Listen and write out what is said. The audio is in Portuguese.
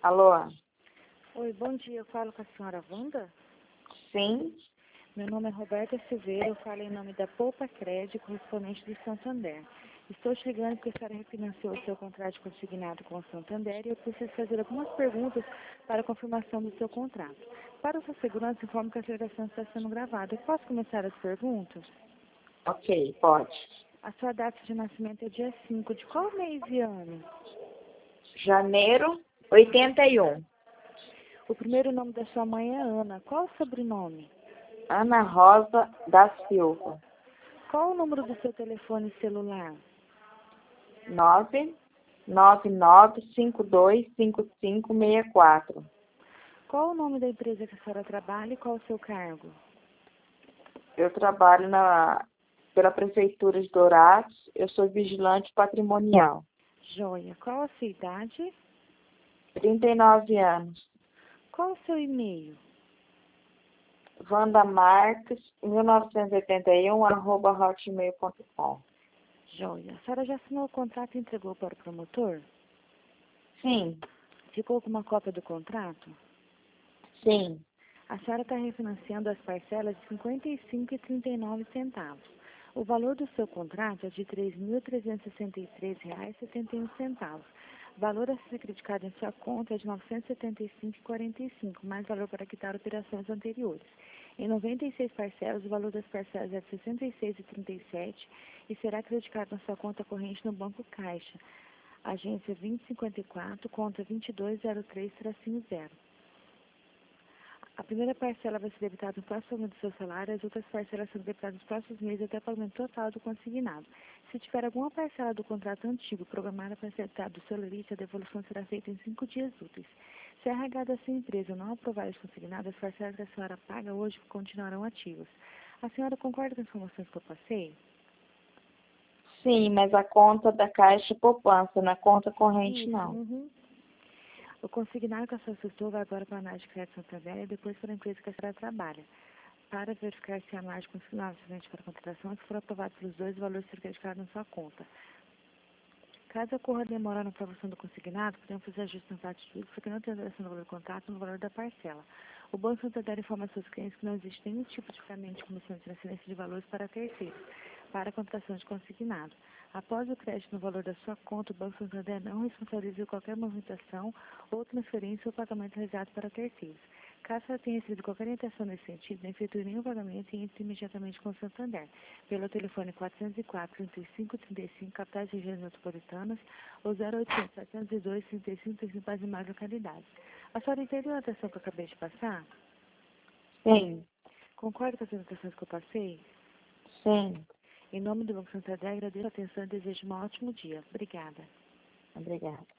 Alô? Oi, bom dia. Eu falo com a senhora Wanda? Sim? Meu nome é Roberta Silveira. Eu falo em nome da Poupa Crédito, correspondente do Santander. Estou te ligando porque a senhora refinanciou o seu contrato de consignado com o Santander e eu preciso fazer algumas perguntas para a confirmação do seu contrato. Para a sua segurança, informo que a ligação está sendo gravada. Eu posso começar as perguntas? Ok, pode. A sua data de nascimento é dia 5. De qual mês e ano? Janeiro 81. O primeiro nome da sua mãe é Ana. Qual o sobrenome? Ana Rosa da Silva. Qual o número do seu telefone celular? 999525564. Qual o nome da empresa que a senhora trabalha e qual o seu cargo? Eu trabalho pela Prefeitura de Dourados. Eu sou vigilante patrimonial. Joia. Qual a sua idade? 39 anos. Qual o seu e-mail? Wanda Marques, 1981, @hotmail.com. Joia. A senhora já assinou o contrato e entregou para o promotor? Sim, Ficou com uma cópia do contrato? sim. A senhora está refinanciando as parcelas de R$ 55,39. O valor do seu contrato é de R$ 3.363,71. O valor a ser criticado em sua conta é de R$ 975,45, mais valor para quitar operações anteriores. Em 96 parcelas, o valor das parcelas é de R$ 66,37 e será criticado na sua conta corrente no Banco Caixa. Agência 2054, conta 2203-0. A primeira parcela vai ser debitada no próximo momento do seu salário, as outras parcelas serão debitadas nos próximos meses até o pagamento total do consignado. Se tiver alguma parcela do contrato antigo programada para ser debitada do seu limite, a devolução será feita em 5 dias úteis. Se a RH da sua empresa não aprovar esse consignado, as parcelas que a senhora paga hoje continuarão ativas. A senhora concorda com as informações que eu passei? Sim, mas a conta da Caixa Poupança, na conta corrente Isso. não. Uhum. O consignado que a senhora solicitou vai agora para a análise de crédito Santander e depois para a empresa que a senhora trabalha. Para verificar se a análise consignada é suficiente para a contratação, se for aprovado pelos dois, o valor será creditado na sua conta. Caso ocorra demora na aprovação do consignado, podemos fazer ajustes na parte de juros, porque não tem alteração do valor do contrato no valor da parcela. O Banco Santander informa aos seus clientes que não existe nenhum tipo de pagamento de comissão de transferência de valores para terceiros, para a contratação de consignado. Após o crédito no valor da sua conta, o Banco Santander não responsabiliza qualquer movimentação ou transferência ou pagamento realizado para terceiros. Caso ela tenha recebido qualquer orientação nesse sentido, não efetue nenhum pagamento e entre imediatamente com o Santander, pelo telefone 404-3535, capitais e regiões metropolitanas, ou 0800-702-3535 para as demais localidades. A senhora entendeu a anotação que eu acabei de passar? Sim, Concorda com as anotações que eu passei? sim. Em nome do Banco Santander, agradeço a atenção e desejo um ótimo dia. Obrigada. Obrigada.